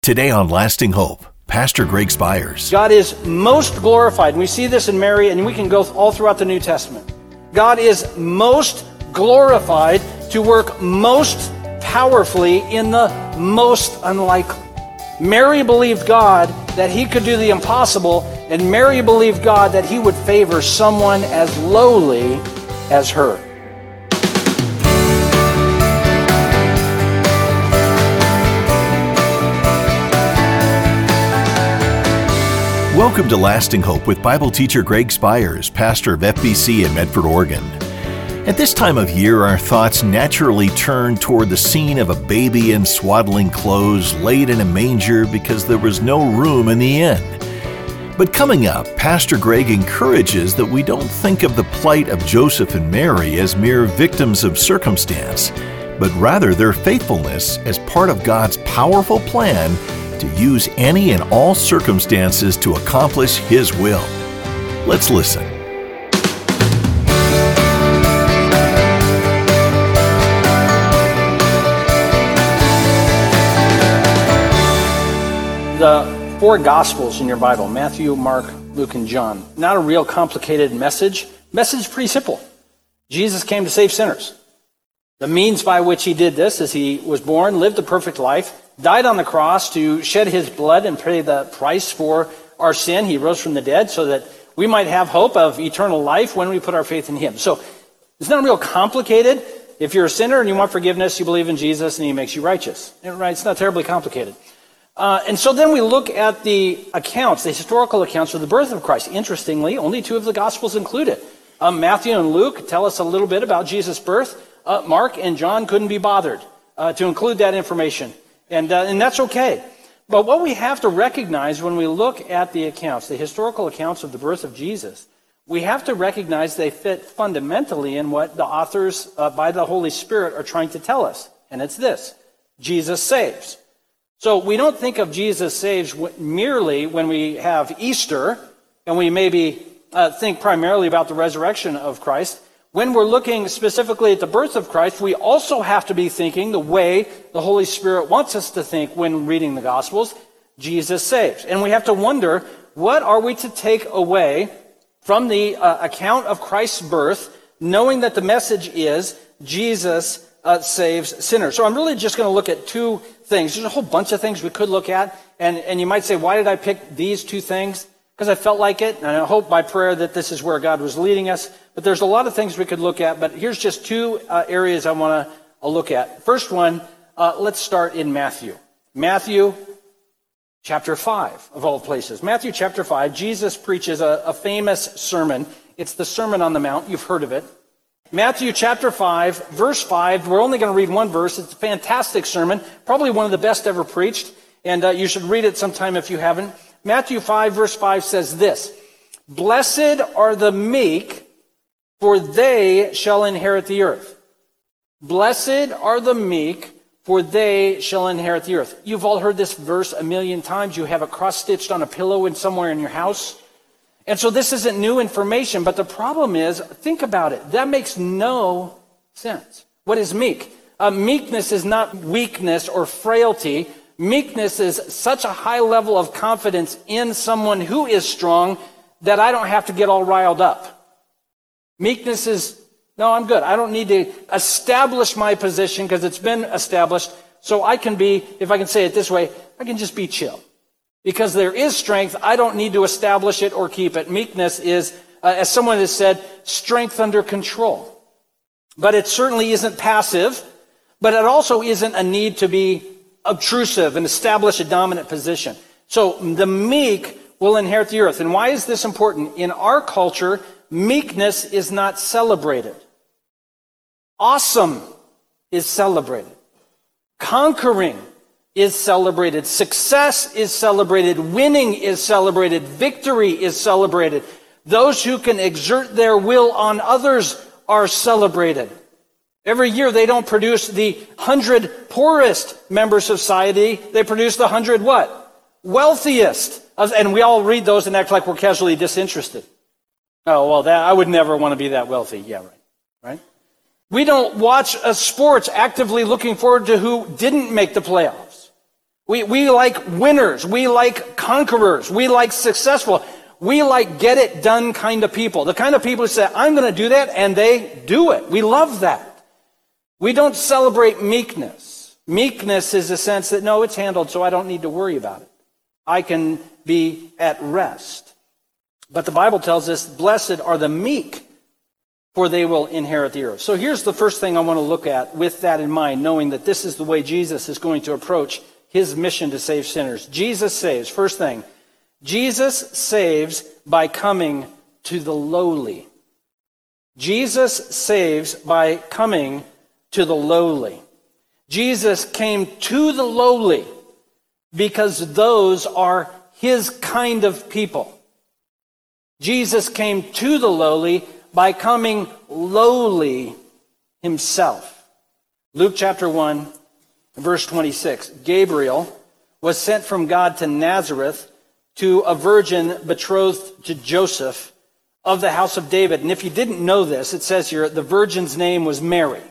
Today on Lasting Hope, Pastor Greg Spires. God is most glorified. We see this in Mary, and we can go all throughout the New Testament. God is most glorified to work most powerfully in the most unlikely. Mary believed God that he could do the impossible, and Mary believed God that he would favor someone as lowly as her. Welcome to Lasting Hope with Bible teacher Greg Spires, pastor of FBC in Medford, Oregon. At this time of year, our thoughts naturally turn toward the scene of a baby in swaddling clothes laid in a manger because there was no room in the inn. But coming up, Pastor Greg encourages that we don't think of the plight of Joseph and Mary as mere victims of circumstance, but rather their faithfulness as part of God's powerful plan to use any and all circumstances to accomplish His will. Let's listen. The four Gospels in your Bible, Matthew, Mark, Luke, and John. Not a real complicated message. Message pretty simple. Jesus came to save sinners. The means by which he did this is he was born, lived a perfect life, died on the cross to shed his blood and pay the price for our sin. He rose from the dead so that we might have hope of eternal life when we put our faith in him. So it's not real complicated. If you're a sinner and you want forgiveness, you believe in Jesus and he makes you righteous. Right? It's not terribly complicated. And so then we look at the accounts, the historical accounts of the birth of Christ. Interestingly, only two of the Gospels include it. Matthew and Luke tell us a little bit about Jesus' birth. Mark and John couldn't be bothered to include that information. And that's okay. But what we have to recognize when we look at the accounts, the historical accounts of the birth of Jesus, we have to recognize they fit fundamentally in what the authors by the Holy Spirit are trying to tell us. And it's this: Jesus saves. So we don't think of Jesus saves merely when we have Easter, and we maybe think primarily about the resurrection of Christ. When we're looking specifically at the birth of Christ, we also have to be thinking the way the Holy Spirit wants us to think when reading the Gospels. Jesus saves. And we have to wonder, what are we to take away from the account of Christ's birth, knowing that the message is Jesus saves sinners? So I'm really just going to look at two things. There's a whole bunch of things we could look at. And you might say, why did I pick these two things? Because I felt like it, and I hope by prayer that this is where God was leading us. But there's a lot of things we could look at, but here's just two areas I want to look at. First one, let's start in Matthew. Matthew chapter 5, of all places. Matthew chapter 5, Jesus preaches a famous sermon. It's the Sermon on the Mount. You've heard of it. Matthew chapter 5, verse 5. We're only going to read one verse. It's a fantastic sermon, probably one of the best ever preached, and you should read it sometime if you haven't. Matthew 5, verse 5 says this: "Blessed are the meek, for they shall inherit the earth." Blessed are the meek, for they shall inherit the earth. You've all heard this verse a million times. You have it cross-stitched on a pillow in somewhere in your house. And so this isn't new information, but the problem is, think about it. That makes no sense. What is meek? Meekness is not weakness or frailty. Meekness is such a high level of confidence in someone who is strong that I don't have to get all riled up. Meekness is, no, I'm good. I don't need to establish my position because it's been established. So I can be, if I can say it this way, I can just be chill. Because there is strength, I don't need to establish it or keep it. Meekness is, as someone has said, strength under control. But it certainly isn't passive, but it also isn't a need to be obtrusive and establish a dominant position. So the meek will inherit the earth. And why is this important? In our culture, meekness is not celebrated. Awesome is celebrated. Conquering is celebrated. Success is celebrated. Winning is celebrated. Victory is celebrated. Those who can exert their will on others are celebrated. Every year they don't produce the 100 poorest members of society. They produce the 100 what? Wealthiest. And we all read those and act like we're casually disinterested. Oh, well, I would never want to be that wealthy. Yeah, right. We don't watch sports actively looking forward to who didn't make the playoffs. We like winners. We like conquerors. We like successful. We like get it done kind of people. The kind of people who say, I'm going to do that, and they do it. We love that. We don't celebrate meekness. Meekness is a sense that, no, it's handled, so I don't need to worry about it. I can be at rest. But the Bible tells us, blessed are the meek, for they will inherit the earth. So here's the first thing I want to look at with that in mind, knowing that this is the way Jesus is going to approach his mission to save sinners. Jesus saves. First thing, Jesus saves by coming to the lowly. Jesus saves by coming to the lowly. Jesus came to the lowly because those are his kind of people. Jesus came to the lowly by coming lowly himself. Luke chapter 1, verse 26. Gabriel was sent from God to Nazareth, to a virgin betrothed to Joseph of the house of David. And if you didn't know this, it says here, the virgin's name was Mary.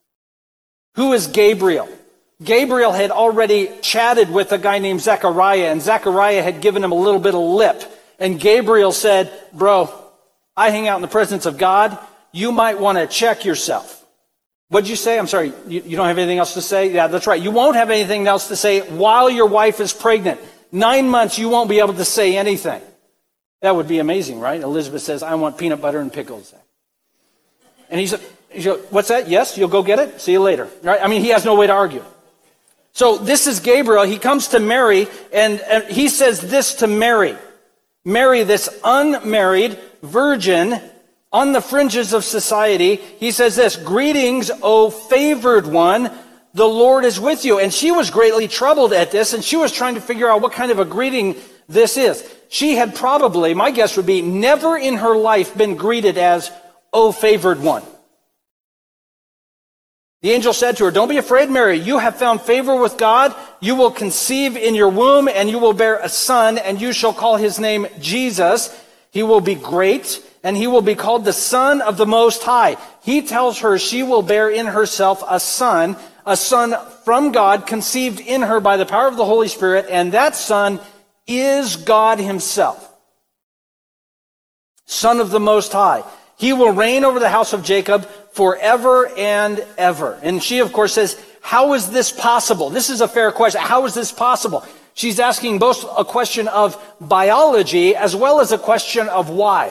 Who is Gabriel? Gabriel had already chatted with a guy named Zechariah, and Zechariah had given him a little bit of lip. And Gabriel said, bro, I hang out in the presence of God. You might want to check yourself. What'd you say? I'm sorry, you don't have anything else to say? Yeah, that's right. You won't have anything else to say while your wife is pregnant. 9 months, you won't be able to say anything. That would be amazing, right? Elizabeth says, I want peanut butter and pickles. And he said, what's that? Yes, you'll go get it? See you later. Right? I mean, he has no way to argue. So this is Gabriel. He comes to Mary, and he says this to Mary. Mary, this unmarried virgin on the fringes of society, he says this, greetings, O favored one, the Lord is with you. And she was greatly troubled at this, and she was trying to figure out what kind of a greeting this is. She had probably, my guess would be, never in her life been greeted as, O favored one. The angel said to her, don't be afraid, Mary. You have found favor with God. You will conceive in your womb, and you will bear a son, and you shall call his name Jesus. He will be great, and he will be called the Son of the Most High. He tells her she will bear in herself a son from God, conceived in her by the power of the Holy Spirit, and that son is God himself. Son of the Most High. He will reign over the house of Jacob forever and ever. And she, of course, says, how is this possible? This is a fair question. How is this possible? She's asking both a question of biology as well as a question of why.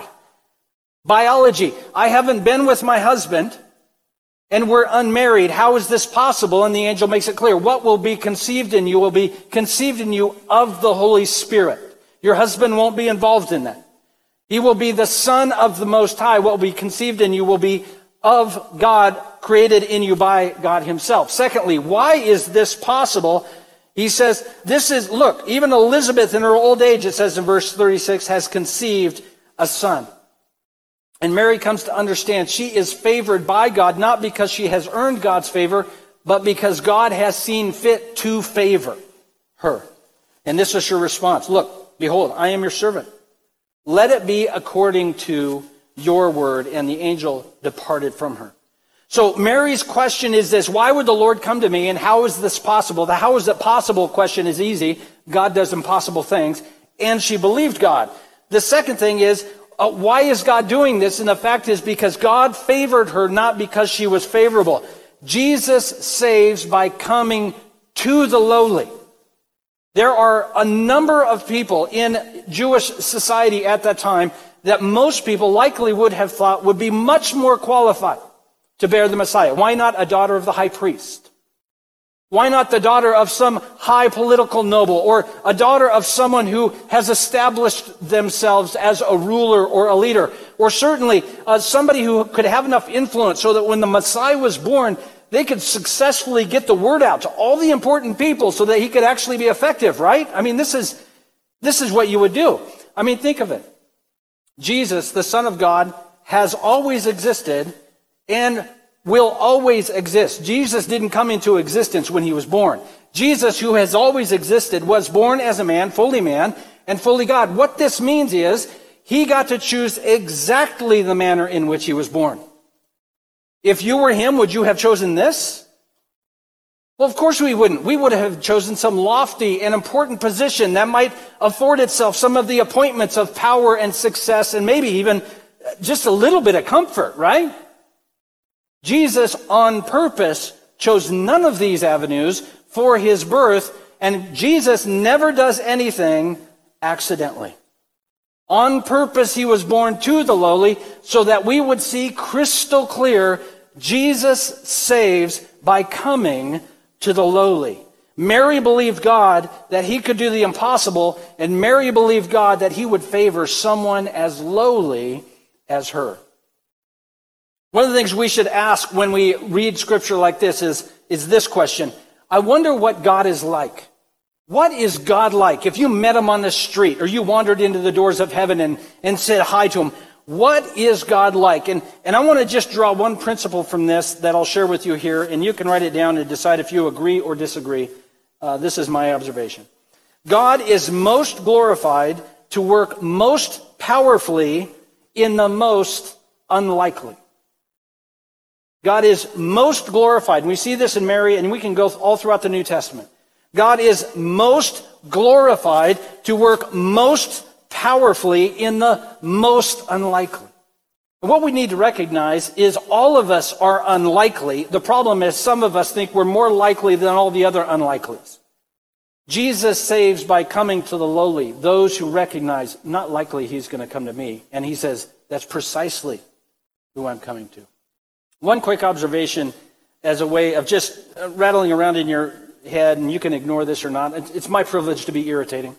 Biology. I haven't been with my husband and we're unmarried. How is this possible? And the angel makes it clear. What will be conceived in you will be conceived in you of the Holy Spirit. Your husband won't be involved in that. He will be the Son of the Most High. What will be conceived in you will be of God, created in you by God himself. Secondly, why is this possible? He says, look, even Elizabeth in her old age, it says in verse 36, has conceived a son. And Mary comes to understand she is favored by God, not because she has earned God's favor, but because God has seen fit to favor her. And this is her response. Look, behold, I am your servant. Let it be according to your word. And the angel departed from her. So Mary's question is this: why would the Lord come to me, and how is this possible? The how is it possible question is easy. God does impossible things. And she believed God. The second thing is, why is God doing this? And the fact is because God favored her, not because she was favorable. Jesus saves by coming to the lowly. There are a number of people in Jewish society at that time that most people likely would have thought would be much more qualified to bear the Messiah. Why not a daughter of the high priest? Why not the daughter of some high political noble, or a daughter of someone who has established themselves as a ruler or a leader? Or certainly somebody who could have enough influence so that when the Messiah was born, they could successfully get the word out to all the important people so that he could actually be effective, right? I mean, this is what you would do. I mean, think of it. Jesus, the Son of God, has always existed and will always exist. Jesus didn't come into existence when he was born. Jesus, who has always existed, was born as a man and fully God. What this means is he got to choose exactly the manner in which he was born. If you were him, would you have chosen this? Well, of course we wouldn't. We would have chosen some lofty and important position that might afford itself some of the appointments of power and success and maybe even just a little bit of comfort, right? Jesus on purpose chose none of these avenues for his birth, and Jesus never does anything accidentally. On purpose, he was born to the lowly so that we would see crystal clear Jesus saves by coming to the lowly. Mary believed God that he could do the impossible, and Mary believed God that he would favor someone as lowly as her. One of the things we should ask when we read scripture like this is this question. I wonder what God is like. What is God like? If you met him on the street or you wandered into the doors of heaven and said hi to him, what is God like? And I want to just draw one principle from this that I'll share with you here, and you can write it down and decide if you agree or disagree. This is my observation. God is most glorified to work most powerfully in the most unlikely. God is most glorified. And we see this in Mary, and we can go all throughout the New Testament. God is most glorified to work most powerfully in the most unlikely. And what we need to recognize is all of us are unlikely. The problem is some of us think we're more likely than all the other unlikelies. Jesus saves by coming to the lowly, those who recognize, not likely he's going to come to me. And he says, that's precisely who I'm coming to. One quick observation as a way of just rattling around in your head, and you can ignore this or not. It's my privilege to be irritating.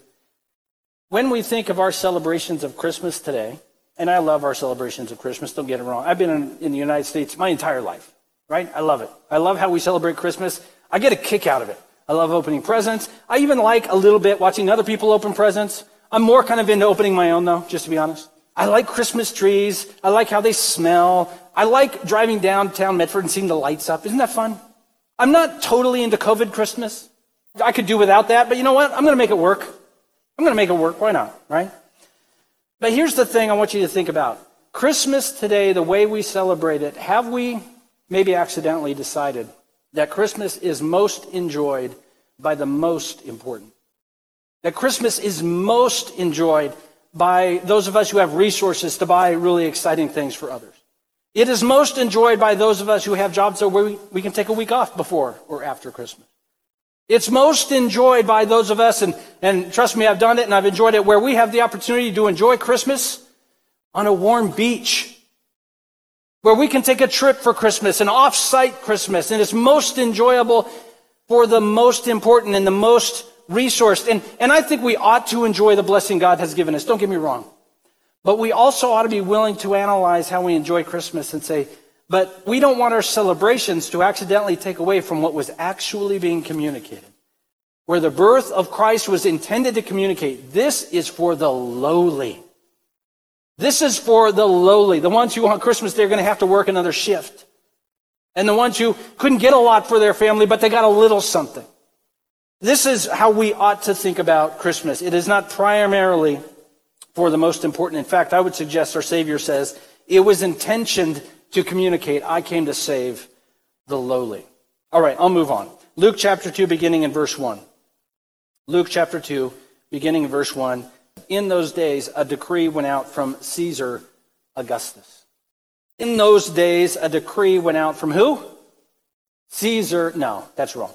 When we think of our celebrations of Christmas today, and I love our celebrations of Christmas, don't get it wrong. I've been in the United States my entire life, right? I love it. I love how we celebrate Christmas. I get a kick out of it. I love opening presents. I even like a little bit watching other people open presents. I'm more kind of into opening my own, though, just to be honest. I like Christmas trees. I like how they smell. I like driving downtown Medford and seeing the lights up. Isn't that fun? I'm not totally into COVID Christmas. I could do without that, but you know what? I'm going to make it work. I'm going to make it work. Why not, right? But here's the thing I want you to think about. Christmas today, the way we celebrate it, have we maybe accidentally decided that Christmas is most enjoyed by the most important? That Christmas is most enjoyed by those of us who have resources to buy really exciting things for others. It is most enjoyed by those of us who have jobs where we can take a week off before or after Christmas. It's most enjoyed by those of us, and trust me, I've done it and I've enjoyed it, where we have the opportunity to enjoy Christmas on a warm beach, where we can take a trip for Christmas, an off-site Christmas, and it's most enjoyable for the most important and the most resourced. And I think we ought to enjoy the blessing God has given us. Don't get me wrong. But we also ought to be willing to analyze how we enjoy Christmas and say, but we don't want our celebrations to accidentally take away from what was actually being communicated. Where the birth of Christ was intended to communicate, this is for the lowly. This is for the lowly. The ones who on Christmas Day are going to have to work another shift. And the ones who couldn't get a lot for their family, but they got a little something. This is how we ought to think about Christmas. It is not primarily for the most important. In fact, I would suggest our Savior says it was intentioned to communicate, I came to save the lowly. All right, I'll move on. Luke chapter 2, beginning in verse 1. Luke chapter 2, beginning in verse 1. In those days, a decree went out from Caesar Augustus. In those days, a decree went out from who? Caesar. No, that's wrong.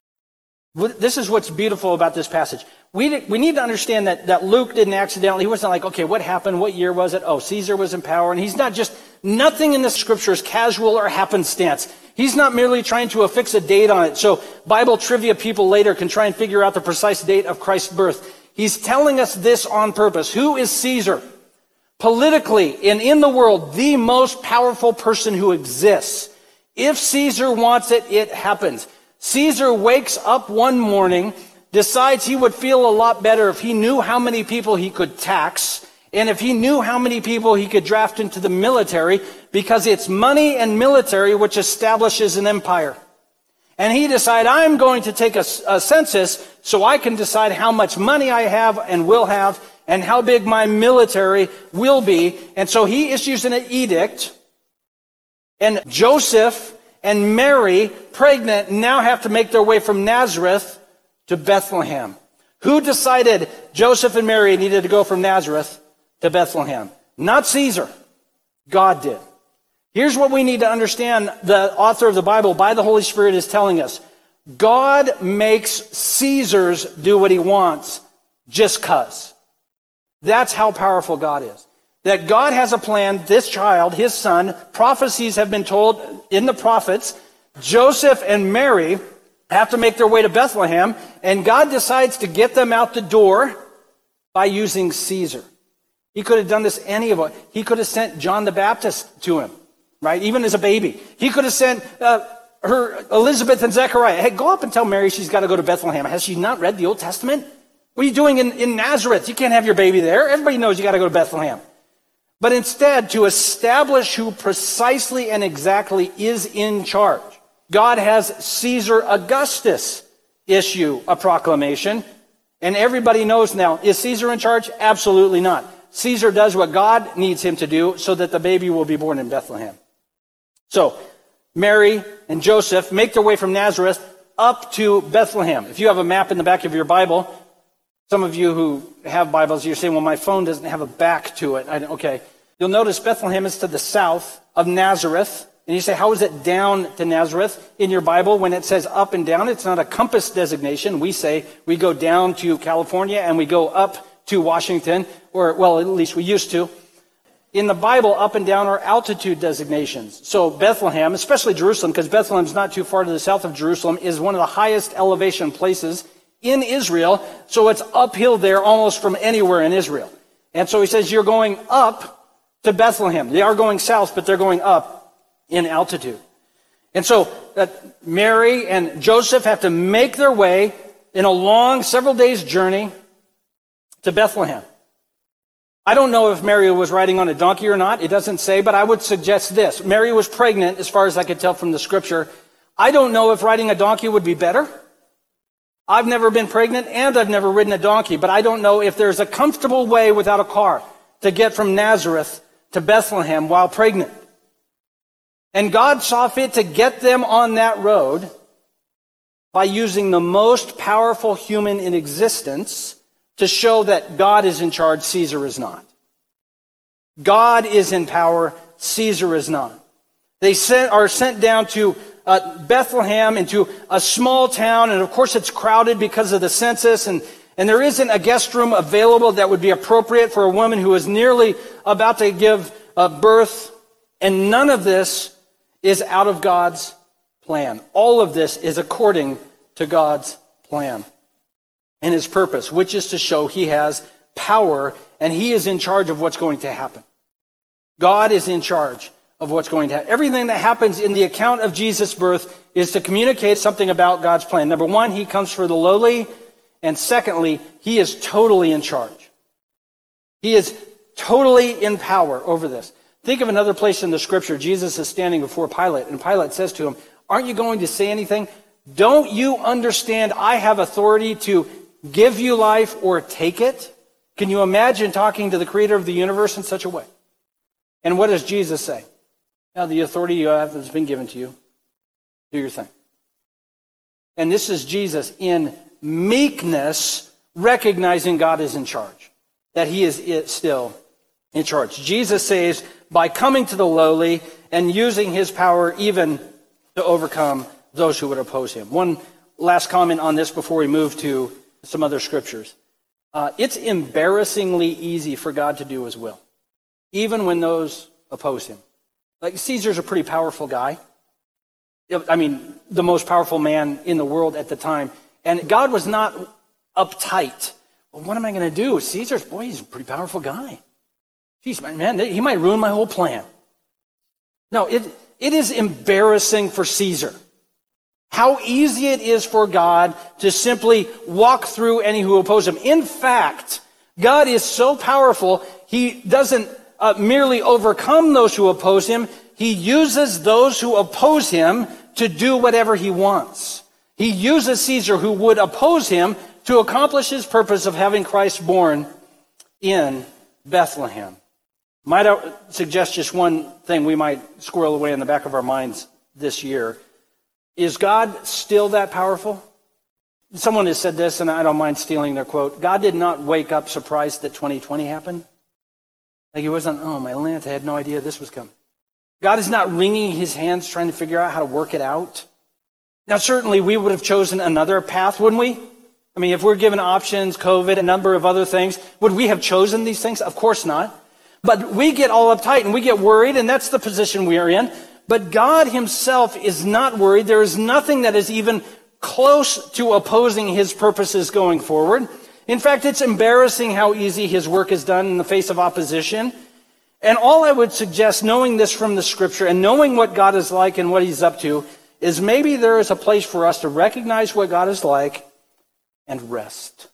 This is what's beautiful about this passage. We need to understand that Luke didn't accidentally, he wasn't like, okay, what happened? What year was it? Oh, Caesar was in power. And he's not just, nothing in the scripture is casual or happenstance. He's not merely trying to affix a date on it so Bible trivia people later can try and figure out the precise date of Christ's birth. He's telling us this on purpose. Who is Caesar? Politically and in the world, the most powerful person who exists. If Caesar wants it, it happens. Caesar wakes up one morning, decides he would feel a lot better if he knew how many people he could tax, and if he knew how many people he could draft into the military, because it's money and military which establishes an empire. And he decided, I'm going to take a census so I can decide how much money I have and will have, and how big my military will be. And so he issues an edict, and Joseph and Mary, pregnant, now have to make their way from Nazareth to Bethlehem. Who decided Joseph and Mary needed to go from Nazareth to Bethlehem? Not Caesar. God did. Here's what we need to understand. The author of the Bible, by the Holy Spirit, is telling us. God makes Caesars do what he wants just 'cause. That's how powerful God is. That God has a plan, this child, his son, prophecies have been told in the prophets, Joseph and Mary have to make their way to Bethlehem, and God decides to get them out the door by using Caesar. He could have done this any of it. He could have sent John the Baptist to him, right? Even as a baby. He could have sent her Elizabeth and Zechariah. Hey, go up and tell Mary she's got to go to Bethlehem. Has she not read the Old Testament? What are you doing in Nazareth? You can't have your baby there. Everybody knows you got to go to Bethlehem. But instead, to establish who precisely and exactly is in charge, God has Caesar Augustus issue a proclamation. And everybody knows now, is Caesar in charge? Absolutely not. Caesar does what God needs him to do so that the baby will be born in Bethlehem. So, Mary and Joseph make their way from Nazareth up to Bethlehem. If you have a map in the back of your Bible, some of you who have Bibles, you're saying, well, my phone doesn't have a back to it. Okay. You'll notice Bethlehem is to the south of Nazareth. And you say, how is it down to Nazareth? In your Bible, when it says up and down, it's not a compass designation. We say we go down to California and we go up to Washington, or, well, at least we used to. In the Bible, up and down are altitude designations. So Bethlehem, especially Jerusalem, because Bethlehem's not too far to the south of Jerusalem, is one of the highest elevation places in Israel. So it's uphill there almost from anywhere in Israel. And so he says, you're going up to Bethlehem. They are going south, but they're going up in altitude. And so Mary and Joseph have to make their way in a long, several days journey to Bethlehem. I don't know if Mary was riding on a donkey or not. It doesn't say, but I would suggest this. Mary was pregnant, as far as I could tell from the scripture. I don't know if riding a donkey would be better. I've never been pregnant and I've never ridden a donkey, but I don't know if there's a comfortable way without a car to get from Nazareth to Bethlehem while pregnant. And God saw fit to get them on that road by using the most powerful human in existence to show that God is in charge, Caesar is not. God is in power, Caesar is not. They are sent down to Bethlehem, into a small town, and of course it's crowded because of the census, and there isn't a guest room available that would be appropriate for a woman who is nearly about to give birth, and none of this is out of God's plan. All of this is according to God's plan and his purpose, which is to show he has power and he is in charge of what's going to happen. God is in charge of what's going to happen. Everything that happens in the account of Jesus' birth is to communicate something about God's plan. Number one, he comes for the lowly. And secondly, he is totally in charge. He is totally in power over this. Think of another place in the scripture. Jesus is standing before Pilate, and Pilate says to him, aren't you going to say anything? Don't you understand I have authority to give you life or take it? Can you imagine talking to the creator of the universe in such a way? And what does Jesus say? Now, the authority you have has been given to you. Do your thing. And this is Jesus in meekness, recognizing God is in charge, that he is still in charge. Jesus says, by coming to the lowly and using his power even to overcome those who would oppose him. One last comment on this before we move to some other scriptures. It's embarrassingly easy for God to do his will, even when those oppose him. Like Caesar's a pretty powerful guy. I mean, the most powerful man in the world at the time. And God was not uptight. Well, what am I going to do? Caesar's, boy, he's a pretty powerful guy. Jeez, man, he might ruin my whole plan. No, it is embarrassing for Caesar. How easy it is for God to simply walk through any who oppose him. In fact, God is so powerful, he doesn't merely overcome those who oppose him. He uses those who oppose him to do whatever he wants. He uses Caesar, who would oppose him, to accomplish his purpose of having Christ born in Bethlehem. Might I suggest just one thing we might squirrel away in the back of our minds this year? Is God still that powerful? Someone has said this, and I don't mind stealing their quote. God did not wake up surprised that 2020 happened. Like he wasn't, oh, my Lent, I had no idea this was coming. God is not wringing his hands trying to figure out how to work it out. Now, certainly we would have chosen another path, wouldn't we? I mean, if we're given options, COVID, a number of other things, would we have chosen these things? Of course not. But we get all uptight and we get worried, and that's the position we are in. But God himself is not worried. There is nothing that is even close to opposing his purposes going forward. In fact, it's embarrassing how easy his work is done in the face of opposition. And all I would suggest, knowing this from the scripture and knowing what God is like and what he's up to, is maybe there is a place for us to recognize what God is like and rest.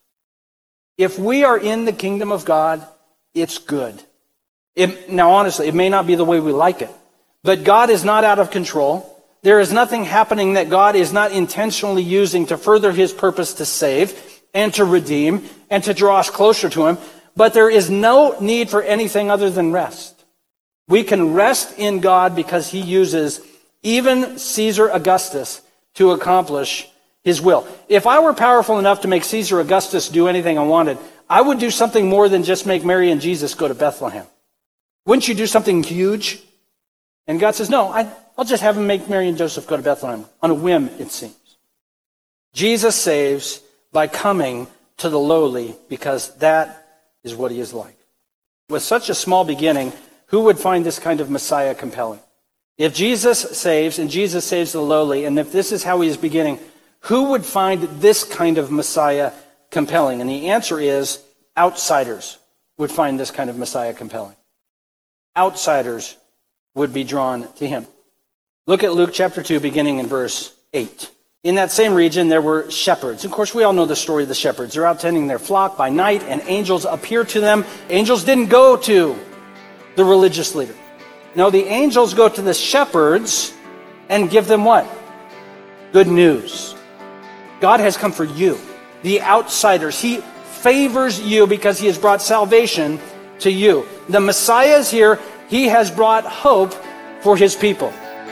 If we are in the kingdom of God, it's good. Now, honestly, it may not be the way we like it, but God is not out of control. There is nothing happening that God is not intentionally using to further his purpose to save and to redeem and to draw us closer to him. But there is no need for anything other than rest. We can rest in God because he uses even Caesar Augustus to accomplish his will. If I were powerful enough to make Caesar Augustus do anything I wanted, I would do something more than just make Mary and Jesus go to Bethlehem. Wouldn't you do something huge? And God says, no, I'll just have him make Mary and Joseph go to Bethlehem on a whim, it seems. Jesus saves by coming to the lowly because that is what he is like. With such a small beginning, who would find this kind of Messiah compelling? If Jesus saves and Jesus saves the lowly, and if this is how he is beginning, who would find this kind of Messiah compelling? And the answer is outsiders would find this kind of Messiah compelling. Outsiders would be drawn to him. Look at Luke chapter 2, beginning in verse 8. In that same region, there were shepherds. Of course, we all know the story of the shepherds. They're out tending their flock by night, and angels appear to them. Angels didn't go to the religious leader. No, the angels go to the shepherds and give them what? Good news. God has come for you, the outsiders. He favors you because he has brought salvation to you. The Messiah is here. He has brought hope for his people.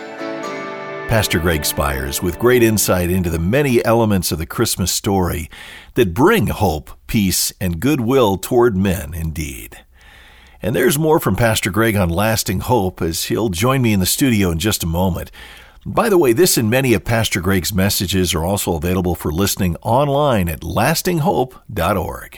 Pastor Greg Spires with great insight into the many elements of the Christmas story that bring hope, peace, and goodwill toward men indeed. And there's more from Pastor Greg on lasting hope as he'll join me in the studio in just a moment. By the way, this and many of Pastor Greg's messages are also available for listening online at lastinghope.org.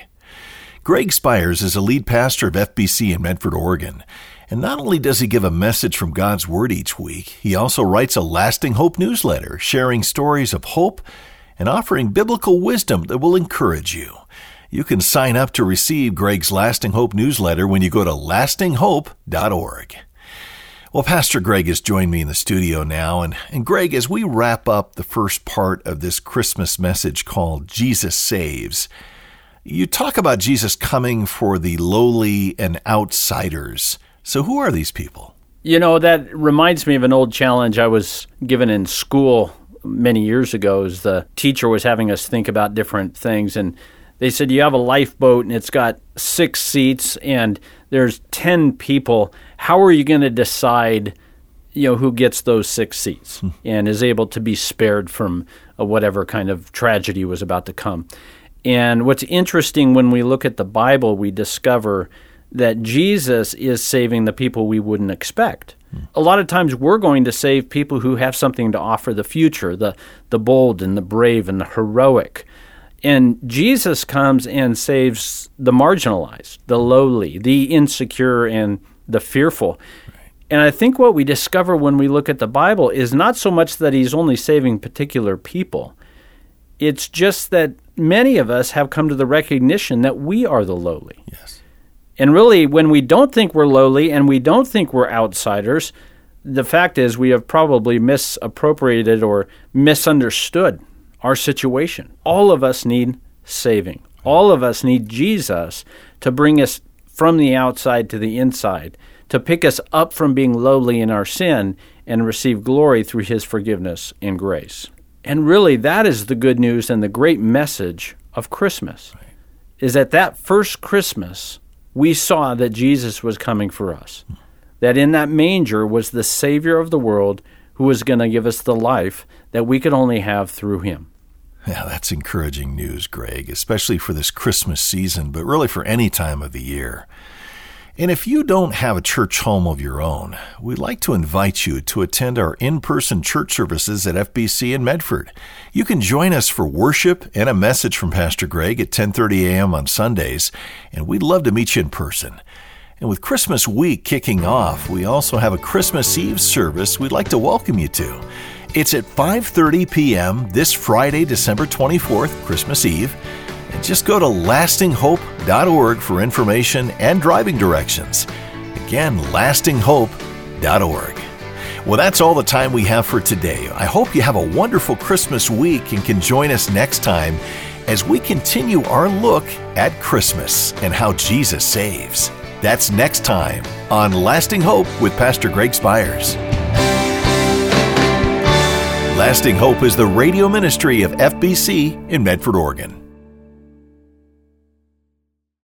Greg Spires is a lead pastor of FBC in Medford, Oregon. And not only does he give a message from God's Word each week, he also writes a Lasting Hope newsletter, sharing stories of hope and offering biblical wisdom that will encourage you. You can sign up to receive Greg's Lasting Hope newsletter when you go to lastinghope.org. Well, Pastor Greg has joined me in the studio now. And Greg, as we wrap up the first part of this Christmas message called Jesus Saves, you talk about Jesus coming for the lowly and outsiders. So who are these people? You know, that reminds me of an old challenge I was given in school many years ago as the teacher was having us think about different things. And they said, you have a lifeboat and it's got 6 seats and there's 10 people. How are you going to decide, who gets those 6 seats and is able to be spared from whatever kind of tragedy was about to come? And what's interesting when we look at the Bible, we discover that Jesus is saving the people we wouldn't expect. A lot of times we're going to save people who have something to offer the future, the bold and the brave and the heroic. And Jesus comes and saves the marginalized, the lowly, the insecure, and the fearful. And I think what we discover when we look at the Bible is not so much that he's only saving particular people. It's just that many of us have come to the recognition that we are the lowly. Yes. And really, when we don't think we're lowly and we don't think we're outsiders, the fact is we have probably misappropriated or misunderstood our situation. All of us need saving. All of us need Jesus to bring us from the outside to the inside, to pick us up from being lowly in our sin and receive glory through his forgiveness and grace. And really, that is the good news and the great message of Christmas, is that first Christmas, we saw that Jesus was coming for us, that in that manger was the Savior of the world who was going to give us the life that we could only have through him. Yeah, that's encouraging news, Greg, especially for this Christmas season, but really for any time of the year. And if you don't have a church home of your own, we'd like to invite you to attend our in-person church services at FBC in Medford. You can join us for worship and a message from Pastor Greg at 10:30 a.m. on Sundays, and we'd love to meet you in person. And with Christmas week kicking off, we also have a Christmas Eve service we'd like to welcome you to. It's at 5:30 p.m. this Friday, December 24th, Christmas Eve. And just go to lastinghope.org for information and driving directions. Again, lastinghope.org. Well, that's all the time we have for today. I hope you have a wonderful Christmas week and can join us next time as we continue our look at Christmas and how Jesus saves. That's next time on Lasting Hope with Pastor Greg Spires. Lasting Hope is the radio ministry of FBC in Medford, Oregon.